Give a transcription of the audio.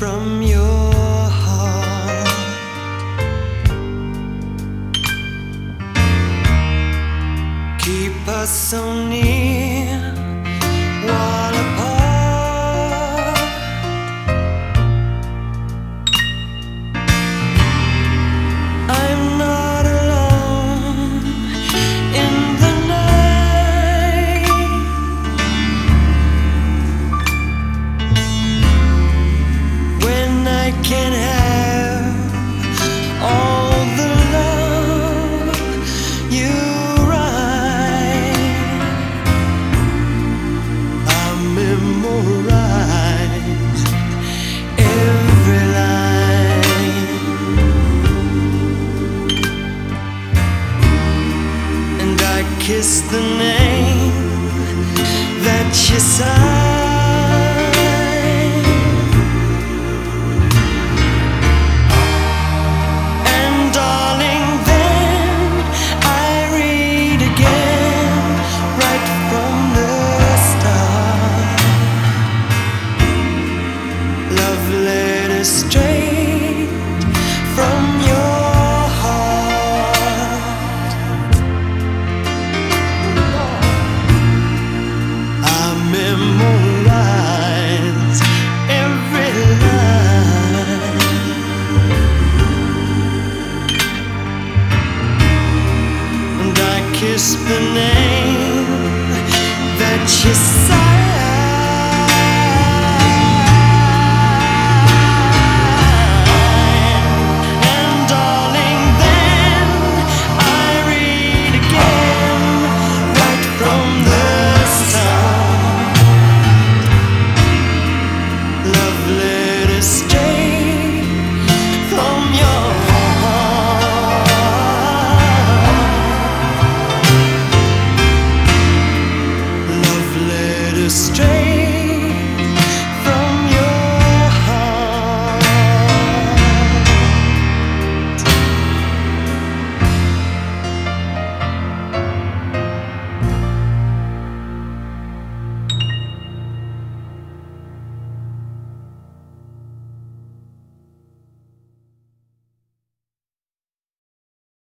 from your heart. Keep us so near while apart. I'm not alone in the night. When I can have all the love you write, I memorize every line, and I kiss the name that you sign. Straight from your heart, I memorize every line, and I kiss the name that you